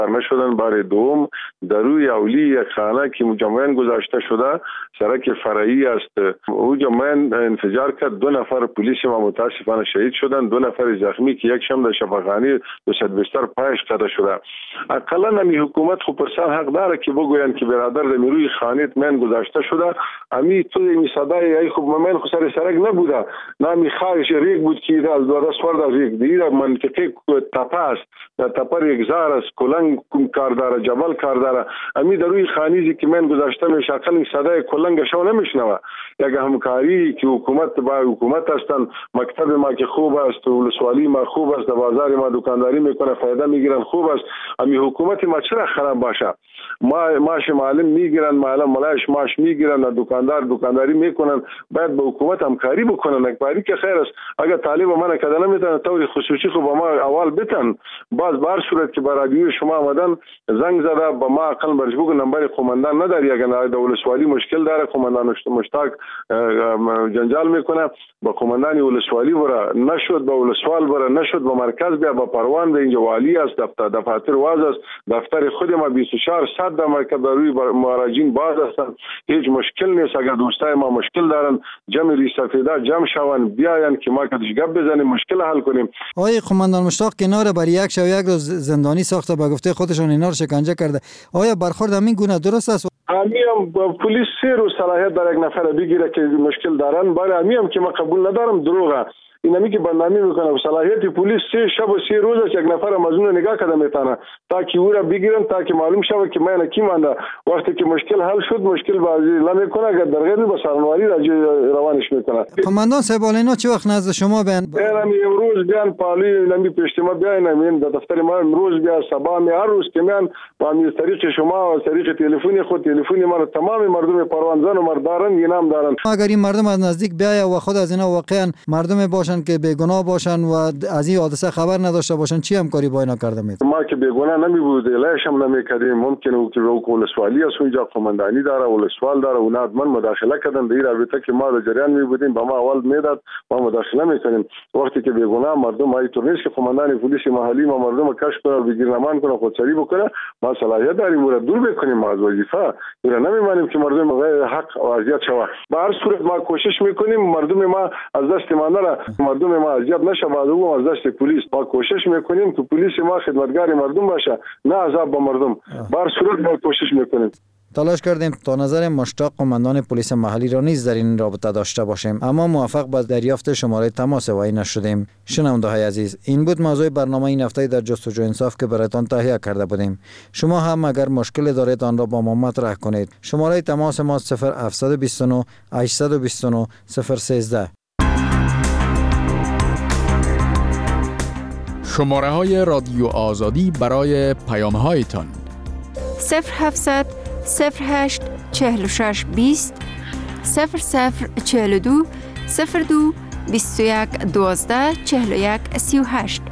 نشدن. بار دوم در روی اولی یک خانه که مجمعین گذاشته شده سرک فرعی است، او جمعین انفجار کرد. 2 نفر پلیس ما متاسفانه شهید شدن، 2 نفر زخمی که یک شم در شفاخانه به صد بستر پایش قطع شده. اقلا نمی حکومت خو پرسان حق داره که بگوین که برادر در روی خانه من گذاشته شده، امی تو می صدای ای خب من خو سر سرک نبوده، نمی خارج ریگ بود که از دو دست ورد ریگ دیگه منطقه تپه است، تپه یک زار است، کلنگ کار داره، جبل کار داره. امی در روی خانیزی که من گذاشته میشه اقل صدای کلنگ شو نمیشنوه. یک همکاری که حکومت با حکومت هستن، مکتب ما که خوب است، ولسوالی ما خوب است، بازار ما دکانداری میکنه فایده میگیرن خوب است. امی حکومت ما چرا خراب باشه؟ ماش معلم میگیرن، ملایش ماش میگیرن، دکانداری میکنن. باید با حکومت همکاری بکنن. همکاری که خیر است. اگر طالب من کده نمیتونه طور خصوصی خو با ما اول بتن، باز بار صورت که برادیو شما آمدن زنگ زده با ما اقل مرجبوق نمبر قومندان نداری، اگر دولسوالی مشکل داره قومندان مشتاق جنجال میکنه با قومندان ولسوالی برا نشد، با ولسوال برا نشد، با مرکز بیا با پروان به اینجا والی است، دفتر واز است، دفتر خود ما 24 ساعت در مرکز روی مراجعین باز هستند. هیچ مشکل نیست. اگر دوستای ما مشکل دارن جمع ریسفیدا جمع شون بیاین که ما کدش گپ بزنیم مشکل حل کنیم. آقای قومندان مشتاق کنار بر یک شب یک روز زندانی ساخته با گفته خودشون اینا رو شکنجه کرده، آیا برخورد همین گونه درست است؟ امیم پلیس 3 روز صلاحیت داره یک نفر بگیره که مشکل دارن. برای امیم که ما قبول ندارم دروغه. اینمی که بندامی میکنه صلاحیت پلیس 3 شب و 3 روز است، یک نفر مظنون نگاه کرده میتونه تا که او را بگیرن، تا که معلوم شود که من کی مانده. وقتی که مشکل حل شد مشکل بازی نمیکنه، اگر در غیر با سرنواری روانش میکنه. قومندان صاحب اینا چه وقت نزد شما بیان؟ امروز بیان پالی نمی پیشتما بیاین امین در دفتر ما امروز بیا صبح می هر روز که میان با می طریق شما و طریق تلفنی خود تلفنی ما تمام مردم پروانزان و مردارن اینام دارن. اگر این مردم از نزدیک بیاید و خود از اینا واقعا مردم باشن که بیگناه باشن و از این حادثه خبر نداشته باشن چی همکاری با اینا کرده میید؟ ما که بیگناه نمی بود لایش هم نمیکردیم. ممکنه او که ولسوالی است اونجا قومندانی داره ولسوال داره اونها من مداخله کردن در رابطه که ما در جریان می بودیم با ما اول میداد ما مداخله میکنیم. وقتی که بیگناه مردم های تو نیست که قومندان پلیس محلی ما مردم کشف کنه بگیرنمان کنه خودسری بکنه، ما صلاحیت داریم اون را دور بکنیم. ما از وظیفه اینا نمیمانیم که مردم حق و اذیت شوه. به هر صورت ما کوشش میکنیم مردم ما از دست ما نره، مردم ما اذیت نشه، بعد او از دست پلیس ما کوشش میکنیم که پلیس ما خدمتگار مردم باشه نه عذاب به مردم. به هر صورت ما کوشش میکنیم. تلاش کردیم تا نظر مشتاق قومندان پلیس محلی را نیز در این رابطه داشته باشیم، اما موفق به دریافت شماره تماس وی نشدیم. شنونده‌های عزیز، این بود موضوع برنامه این هفته در جستجو انصاف که برایتان تهیه کرده بودیم. شما هم اگر مشکل دارید آن را با ما مطرح کنید. شماره تماس ما 0729 829 013. شماره های رادیو آزادی برای پیام هایتان 0700 08 46 20 0042 02 21 12 41 38.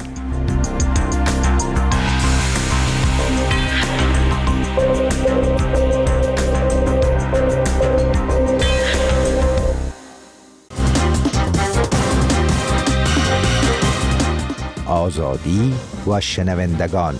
آزادی و شنوندگان.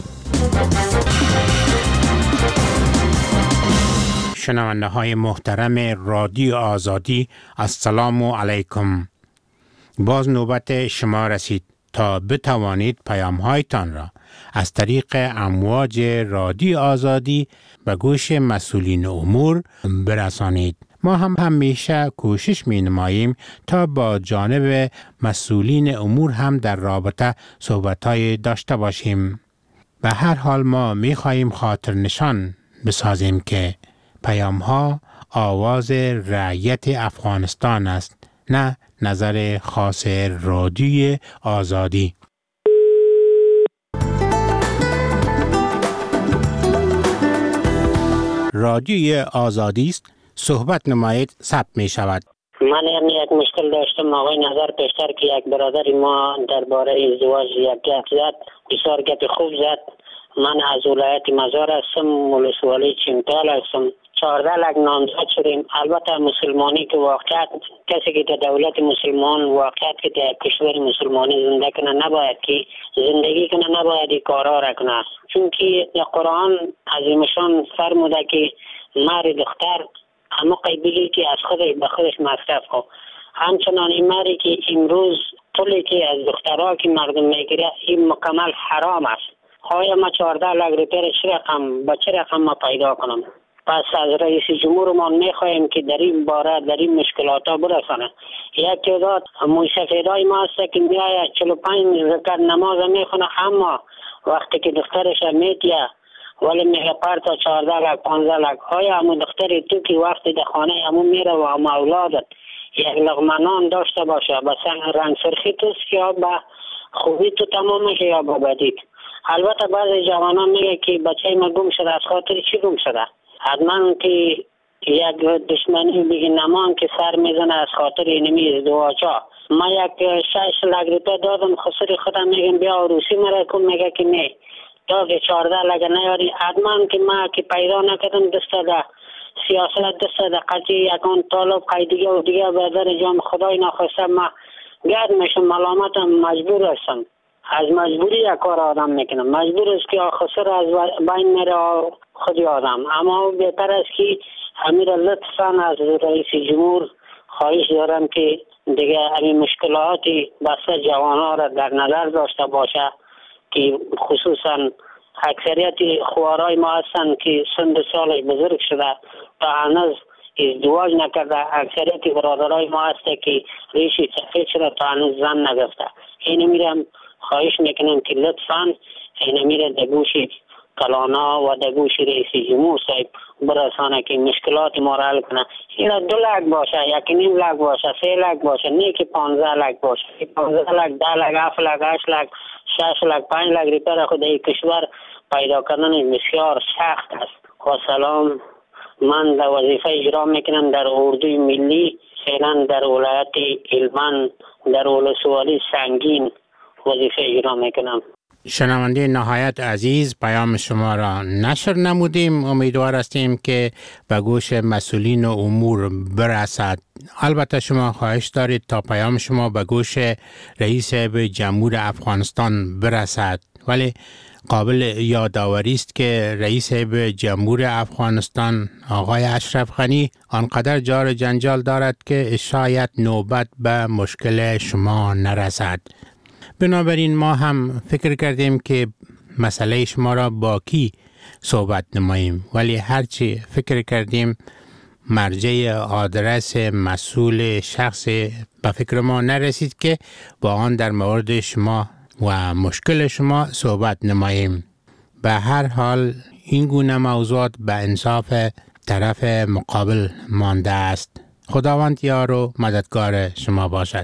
شنونده های محترم رادیو آزادی، السلام علیکم. باز نوبت شما رسید تا بتوانید پیام هایتان را از طریق امواج رادیو آزادی به گوش مسئولین امور برسانید. ما هم همیشه کوشش می نماییم تا با جانب مسئولین امور هم در رابطه صحبت‌های داشته باشیم. به هر حال ما می خواهیم خاطر نشان بسازیم که پیام ها آواز رعیت افغانستان است، نه نظر خاص رادیو آزادی. رادیو آزادی است، صحبت نمایید ثبت می شود. من یک مشکل داشتم آقای نظر پیشتر که یک برادر ما درباره ازدواج یک گپ زد، بسیار گپ خوب زد. من از ولایت مزار هستم، ولسوالی چمتال هستم. 14 لک نامزد شدیم. البته مسلمانی که واقعیت کسی که در دولت مسلمان واقعیت که در کشور مسلمانی زنده کنه نباید که زندگی کنه، نباید این کارا را کنه، چون که قرآن عظیمشان فرموده که مرد دختر همه قیبلی که از خودش به خودش مصرف کن. همچنان این مری که امروز طولی که از دخترها که مردم میگیره این مکمل حرام است. آیا ما 14 لک روپیه با چه رقم ما پیدا کنم؟ پس از رئیس جمهورمان میخواهیم که در این باره در این مشکلات ها برسانه. یک تعداد موسفیدای ما هست که میآید 45 رکعت نماز میخونه، اما وقتی که دخترش میتیه ولی میگه پرتا 14 لک 15 لک. آیا همون دختری تو که وقتی در خانه همون میره و همون اولادت یک لقمه نان داشته باشه با رنگ سرخی توست یا با خوبی تو تمام میشه یا با بدید؟ البته بعضی جوانان میگه که بچه ما گم شده، از خاطر چی گم شده؟ حتما که یک دشمنی بگی نمان که سر میزنه از خاطر اینمی ازدواجا. ما یک 6 لک روپیه دادم، خسر خودم میگم بیا روسی مرا کن، میگه که نه داغ 14 لک نیاری. حتما که ما که پیدا نکردم دست ده سیاست دست ده قضیه یکان طالب قیدیه و دیگه به در جام خدای نخواسته ما گرد میشم، ملامتم مجبور هستم. از مجبوری یک کار آدم میکنم، مجبور است که خسر از بین میره خودی آدم. اما بهتر است که امیر لطفاً از رئیس جمهور خواهش دارم که دیگه همین مشکلاتی بسته جوانها را در نظر داشته باشه که خصوصا اکثریت خوارای ما هستن که سن سالش بزرگ شده تا هنوز ازدواج نکرده. اکثریت برادرای ما هسته که ریشی سفید شده تا هنوز زن نگفته. اینو میرم خواهش میکنم که لطفاً اینو میره در گوش کلانا و در گوش رئیس جمهور صاحب برسانه که مشکلات ما را حل کنه. این 2 لک باشه، 1.5 لک باشه، 3 لک باشه، نه که 15 لک باشه. 15 لک، 10 لک، 7 لک، 8 لک، 6 لک، 5 لک روپیه خود این کشور پیدا کردن بسیار سخت است. و سلام، من در وظیفه اجرا میکنم در اردوی ملی، فعلا در ولایت هلمند در ولسوالی سنگین وظیفه اجرا میکنم. شنونده نهایت عزیز، پیام شما را نشر نمودیم، امیدوار هستیم که به گوش مسئولین امور برسد. البته شما خواهش دارید تا پیام شما به گوش رئیس جمهور افغانستان برسد، ولی قابل یادآوری است که رئیس جمهور افغانستان آقای اشرف غنی آنقدر جار جنجال دارد که شاید نوبت به مشکل شما نرسد. بنابراین ما هم فکر کردیم که مسئله شما را با کی صحبت نماییم، ولی هرچی فکر کردیم مرجع آدرس مسئول شخص به فکر ما نرسید که با آن در مورد شما و مشکل شما صحبت نماییم. به هر حال این گونه موضوعات به انصاف طرف مقابل مانده است. خداوند یار و مددگار شما باشد.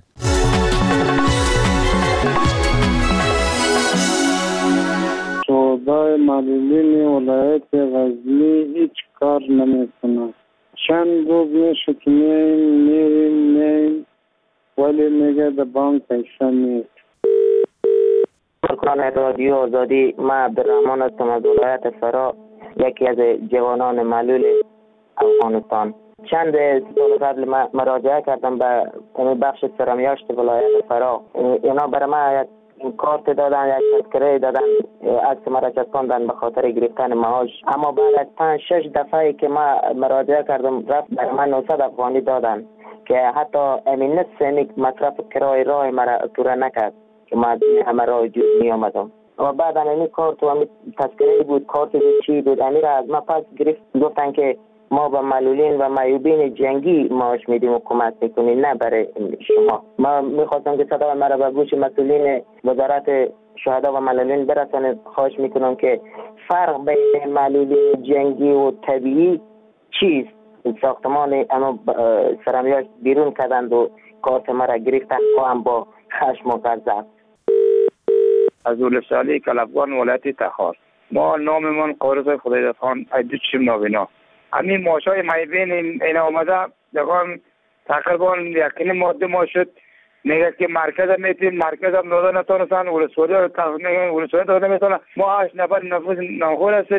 شعبه معلولین ولایت غزنی هیچ کار نمیکنه. چند روز میشه که میریم ولی میگه در بانک پیسه نیست. کارکنان رادیو آزادی، من عبدالرحمن هستم از ولایت فرا، یکی از جوانان معلول افغانستان. چند سال قبل مراجعه کردم به بخش سرمیاشت ولایت فرا. اینا برای من یک کارت دادن، یک تذکره دادن، عکس مرا چسباندن به خاطر گرفتن معاش. اما بعد از 5-6 دفعه که ما مراجعه کردم رفت برای من 900 افغانی دادن که حتی امین نصف مصرف کرای راه مرا پوره نکرد که ما همه راه جور می آمدم. و بعد این کارت و همین تذکره بود، کارت بود، چی بود، امیر از ما پس گرفت، گفتن که ما با معلولین و معیوبین جنگی معاش میدیم و کمک میکنیم، نه برای شما. ما میخواستم که صدا مرا به گوش مسئولین وزارت شهدا و معلولین برسانه. خواهش میکنم که فرق بین معلولین جنگی و طبیعی چیست؟ ساختمان اما سرمیاش بیرون کردند و کارت مرا گرفتن و هم با خشم و غضب. از ولسوالی کلافگان ولایت تخار. ما ناممان قارص خدایدادخان ایدو چشم نابینا. همین معاشای معیوبین اینا آمده دقیقا تقریبا 1.5 ماه شد. میگه که مرکز میتیم، مرکز هم داده نتونستن، ولسوالی داده میتونن. ما 8 نفر نفوذ نامخور هستیم،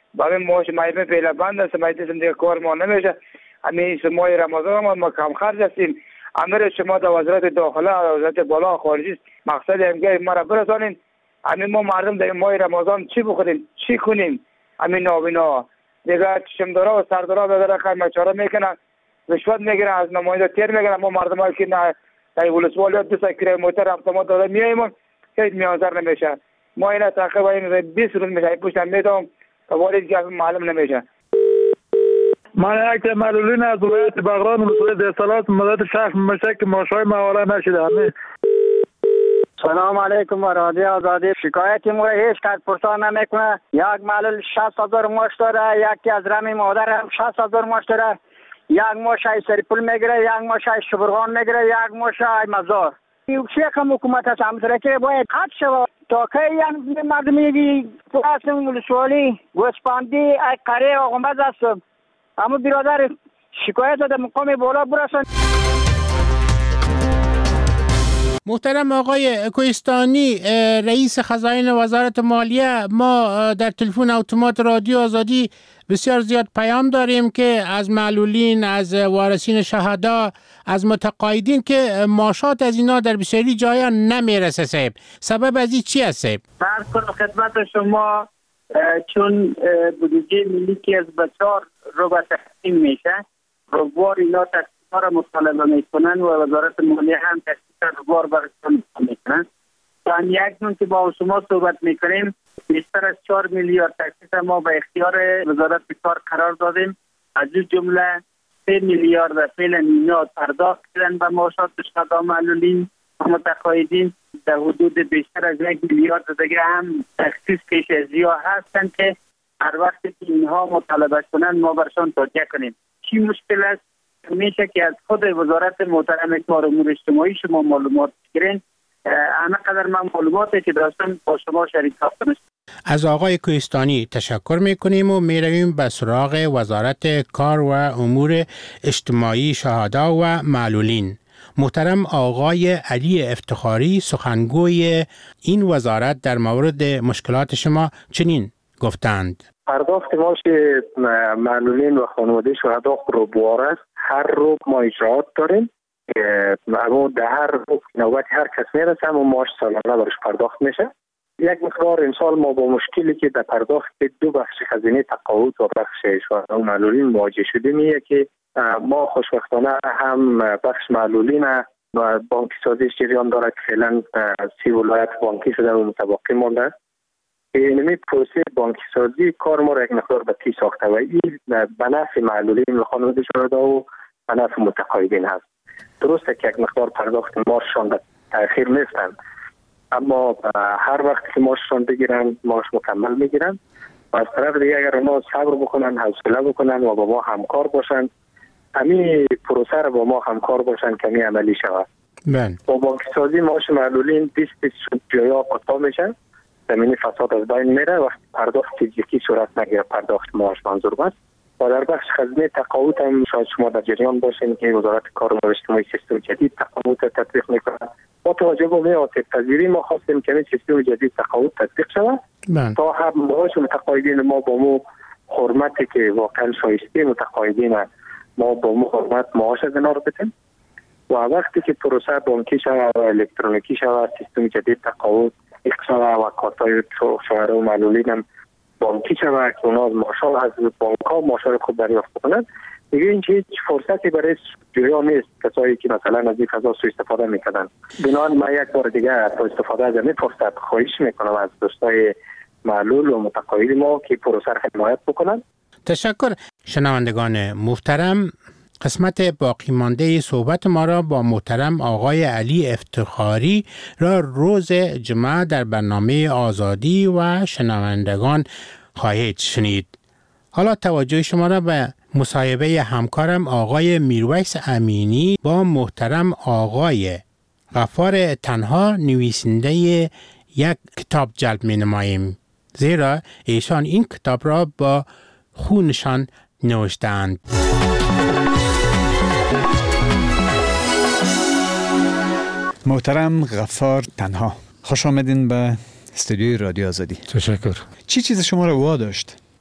برای ماش مایبه پیله بند است، مایده دیگه کار ما نمیشه. همین ماه رمضان ما کم خرج هستیم. امر شما در وزارت داخله و وزارت بالا خارجی مقصد امگه ما را برسانین. همین ما مردم در ماه رمضان چی بخوریم، چی کنیم؟ همین نابینا دیگه چشمدارا و سردارا به در خیمچاره میکنن، رشوت میگیرن، از نماینده تیر میگیرن. ما مردم هایی که نه در ولسوالی 2 کیلومتر ما داده میاییم هیچ میانزر نمیشه. ما اینا تقریبا این 20 روز میشه پوشتن میدم تا وارد دیگه معلوم نمیشه. من یک معلولین از ولایت بغران ولسوالی در اصالت مدت شخص میشه که ماشای مولا نشده. سلام علیکم و رادیو آزادی. شکایتی ما هیچ کس پرسان نمیکنه. یک معلول 60,000 ماش داره، یکی از رمی مادر هم 60,000 ماش داره. یک ماشای سریپول میگیره، یک ماشای شبرغان میگیره، یک ماشای مزار. شیخ حکومت هست همسره که باید قد شود تا که یعنی مردمی پلاس ولسوالی گوسپاندی قره آقامبز هست. اما برادر شکایت در مقام بالا برسن. محترم آقای کوهستانی، رئیس خزاین وزارت مالیه، ما در تلفن اتومات رادیو آزادی بسیار زیاد پیام داریم که از معلولین، از وارثین شهدا، از متقاعدین که معاشات از اینا در بسیاری جایا نمیرسه. صاحب سبب از این چی است؟ فرض کنم خدمت شما چون بودجه ملی که از بچار رو به تقسیم میشه، روبار اینا تقسیم را مطالبه میکنن و وزارت مالیه هم تقسیم روبار برشتن میکنن. تا یک نون که با شما صحبت میکنیم بیشتر از 4 میلیارد تقسیم ما به اختیار وزارت کار قرار دادیم. از این جمله 3 میلیارد فعلا اینا پرداخت کردن به معاشات شهدا معلولین و متقاعدین. در حدود بیشتر از 1 میلیارد دیگه هم تخصیص پیش از یا هستن که هر وقت که اینها مطالبه کنن ما برشان توجیه کنیم. چی مشکل است؟ میشه که از خود وزارت محترم کار امور اجتماعی شما معلومات بگیرین. انا قدر من معلوماتی که داشتم با شما شریک هستم. از آقای کوهستانی تشکر میکنیم و میرویم به سراغ وزارت کار و امور اجتماعی شهدا و معلولین. محترم آقای علی افتخاری سخنگوی این وزارت در مورد مشکلات شما چنین گفتند: پرداخت معاش معلولین و خانواده شهدا روبوار است. هر روز ما اجراعات داریم، اما در هر روز نوبت هر کس میرسه و معاش سالانه برش پرداخت میشه. یک مقدار امسال ما با مشکلی که در پرداخت 2 بخش خزینه تقاعد و بخش شهدا و معلولین مواجه شدیم که ما خوشبختانه هم بخش معلولین و بانکی سازی جریان داره که فعلا 30 ولایت بانکی شده و متباقی مانده. اینمی پروسه بانکی سازی کار ما را یک مقدار به تی ساخته و این به نفع معلولین و خانواده شهدا و به نفع متقاعدین هست. درسته که یک مقدار پرداخت معاششان به تأخیر نیستند، اما هر وقت که معاششان بگیرن معاش مکمل میگیرن و از طرف دیگه اگر ما صبر بکنن، حوصله بکنن و با ما همکار باشن، همین پروسه را با ما همکار باشن کمی عملی شود. با بانکی سازی معاش معلولین 20 جایا قطع میشن، زمینی فساد از بین میره وقتی پرداخت یکی صورت نگیره، پرداخت معاش منظور است. و در بخش خزینه تقاعد هم شاید شما در جریان باشین که وزارت کار و اجتماعی سیستم جدید تقاعد تطبیق میکنه. با توجه به آسیب پذیری ما خواستیم که این سیستم جدید تقاعد تطبیق شود تا هم معاش متقاعدین ما با مو حرمتی که واقعا شایسته متقاعدین ما با مو حرمت معاش کنار بدیم و وقتی که پروسه بانکی شود و الکترونیکی شود، سیستم جدید تقاعد شود و کارتای شهدا و معلولین هم بانکی شود که اونا معاشا از بانک ها معاشا رو خود دریافت کنند، دیگه این هیچ فرصتی برای جریان نیست کسایی که مثلا از این فضا سوء استفاده میکنن. بنابراین من یک بار دیگه استفاده از این فرصت خواهش میکنم از دوستای معلول و متقاعد ما که پروسه را حمایت بکنن. تشکر. شنوندگان محترم، قسمت باقی مانده صحبت ما را با محترم آقای علی افتخاری را روز جمعه در برنامه آزادی و شنوندگان خواهید شنید. حالا توجه شما را به مصاحبه همکارم آقای میرویس امینی با محترم آقای غفار تنها نویسنده یک کتاب جلب می نماییم، زیرا ایشان این کتاب را با خونشان نوشتند. محترم غفار تنها، خوش آمدین به استودیوی رادیو آزادی. تشکر. چی چیز شما را واداشت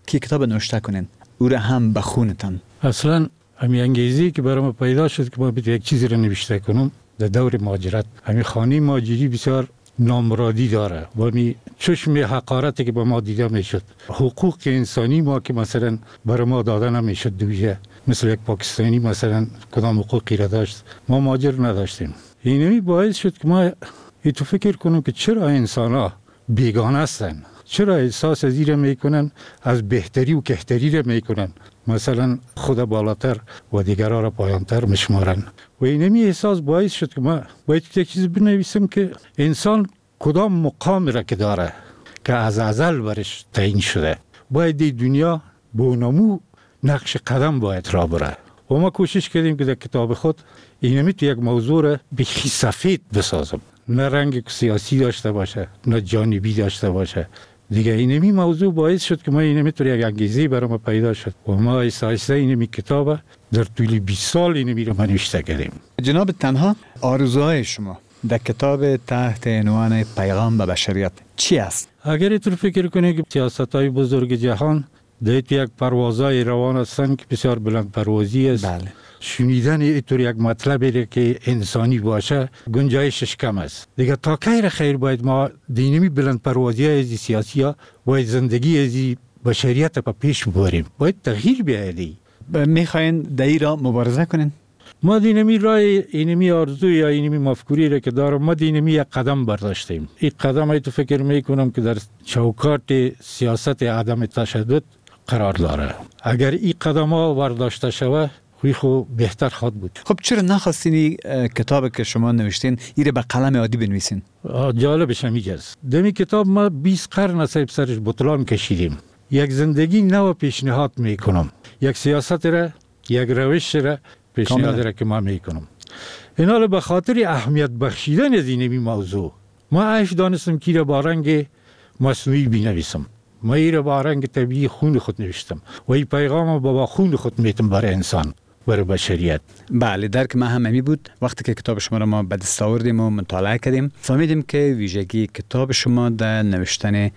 که کتاب نوشته کنین او را هم بخونتن؟ اصلا همین انگیزی که برام پیدا شد که ما یک چیزی را نوشته کنم در دور مهاجرت. همین خانه مهاجری بسیار نامرادی داره و می چشم حقارتی که به ما دیده میشد. حقوق انسانی ما که مثلا برای ما داده نمیشد دویه، مثل یک پاکستانی مثلا کدام حقوقی را داشت، ما مهاجر نداشتیم. اینمی باعث شد که ما تو فکر کنم که چرا انسان ها بیگانه هستن، چرا احساس از این میکنن از بهتری و کهتری را میکنن، مثلا خود بالاتر و دیگرها را پایانتر میشمارن. و اینمی احساس باعث شد که ما باید یک چیز بنویسم که انسان کدام مقام را که داره که از ازل برش تعیین شده، باید دی دنیا بونمو نقش قدم باید را بره. و ما کوشش کردیم که در کتاب خود اینمی تو یک موضوع را بخی سفید بسازم، نه رنگ سیاسی داشته باشه نه جانبی داشته باشه دیگه. اینمی موضوع باعث شد که ما اینمی طور یک انگیزه برای ما پیدا شد و ما ایسا اینمی کتاب در طول 20 سال اینمی رو نوشته کردیم. جناب، تنها آرزوهای شما در کتاب تحت عنوان پیغام به بشریت چی است؟ اگر اینطور فکر کنی که سیاست‌های بزرگ جهان در یک پروازهای روان هستند که بسیار بلند پروازی است. بله. شنیدن اینطور یک مطلبی که انسانی باشه گنجایشش کم است. دیگه تا کی خیر باید ما دینمی بلند پروازی از سیاسی ها باید زندگی از بشریت پا پیش ببریم، باید تغییر بیایدی. میخواین در این را مبارزه کنین؟ ما دینمی رای اینمی آرزو یا اینمی مفکوری را که دارم، ما دینمی یک قدم برداشتیم. این قدم ای تو فکر میکنم که در چوکات سیاست عدم تشدد قرار داره. اگر این قدم ها برداشته شود خو بهتر خواهد بود. خب چرا نخواستین کتاب که شما نوشتین این به قلم عادی بنویسین؟ جالبش همیجاست. دمی کتاب ما 20 قرن از سرش بطلان کشیدیم. یک زندگی نو پیشنهاد میکنم، یک سیاست را، یک روش را پیشنهاد را که ما میکنم. اینا به خاطر اهمیت بخشیدن از این موضوع ما عیش دانستم که را با رنگ مصنوعی بنویسم. ما این را با رنگ طبیعی خون خود نوشتم و این پیغام با خون خود میتم برای انسان، برای بشریت. بله، درک ما هم همی بود. وقتی که کتاب شما را ما به دست آوردیم و مطالعه کردیم فهمیدیم که ویژگی کتاب شما در نوشتن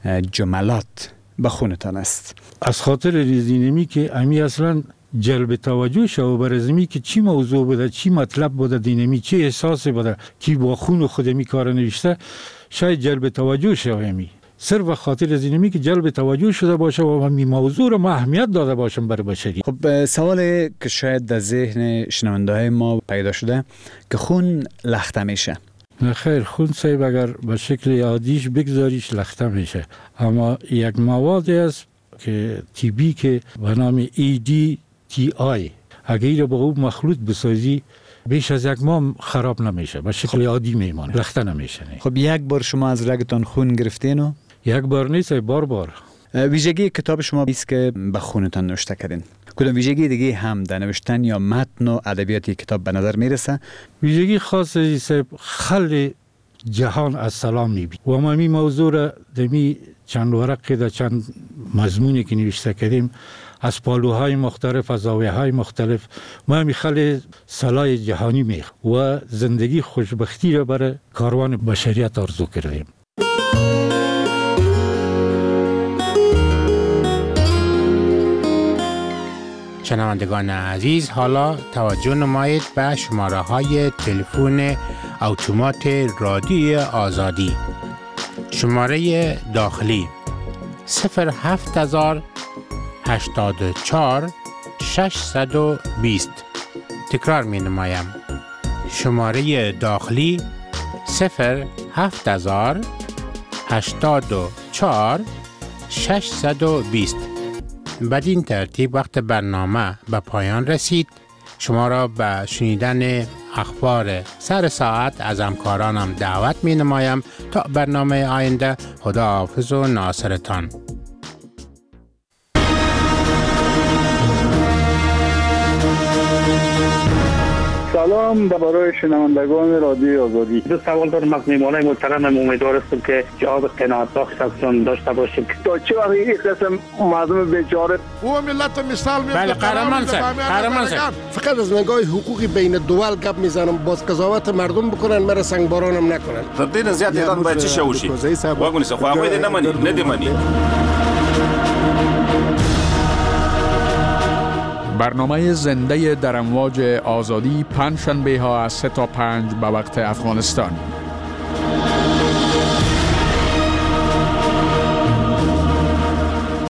جملات به خونتان است. از خاطر ریزینمی که امی اصلا جلب توجه شو بر ازمی که چی موضوع بوده، چی مطلب بوده، دینمی چی احساسی بوده که با خون خود می کار نوشته، شاید جلب توجه شو امی. صرف خاطر از اینمی که جلب توجه شده باشه و همین موضوع رو ما اهمیت داده باشم برای بشری. خب سوال که شاید در ذهن شنونده های ما پیدا شده که خون لخته میشه. نه خیر، خون صاحب اگر به شکل عادیش بگذاریش لخته میشه، اما یک موادی است که تیبی که به نام EDTA اگر این رو با او مخلوط بسازی بیش از یک ماه خراب نمیشه، به شکل عادی میمانه، لخته نمیشه. خب یک بار شما از رگتان خون گرفتین و؟ یک بار نیست، بار. ویژگی کتاب شما است که به خونتان نوشته کردین. کدام ویژگی دیگه هم در نوشتن یا متن و ادبیات کتاب به نظر میرسه؟ ویژگی خاص است خل جهان از سلام میبینی و ما این موضوع را دمی چند ورقی در چند مضمونی که نوشته کردیم از پالوهای مختلف، از زاویه‌های مختلف ما همی خل صلاح جهانی میخ و زندگی خوشبختی را برای کاروان بشریت آرزو کردیم. شنوندگان عزیز، حالا توجه نمایید به شماره های تلفن اتومات رادیوی آزادی. شماره داخلی 07000 84 620. تکرار می نمایم. شماره داخلی 07000 84 620. بدین ترتیب وقت برنامه به پایان رسید. شما را به شنیدن اخبار سر ساعت از همکارانم دعوت می نمایم. تا برنامه آینده، خداحافظ و ناصرتان. سلام برای شنوندگان رادیو آزادی. دو سوال دارم از میهمانای محترمم، امیدوار هستم که جواب قناعت بخش ازشون داشته باشیم. تا چه وقت این قسم مردم بیچاره او ملت مثال میزنه. بله قهرمان صاحب، فقط از نگاه حقوقی بین دول گپ میزنم، باز قضاوت مردم بکنن، مرا سنگبارانم نکنن. تر دین زیاد اعلان باید چی شوشی واگونی سه خواهی نمانی ندیمانی. برنامه زنده در امواج آزادی پنجشنبه ها از 3 تا 5 به وقت افغانستان.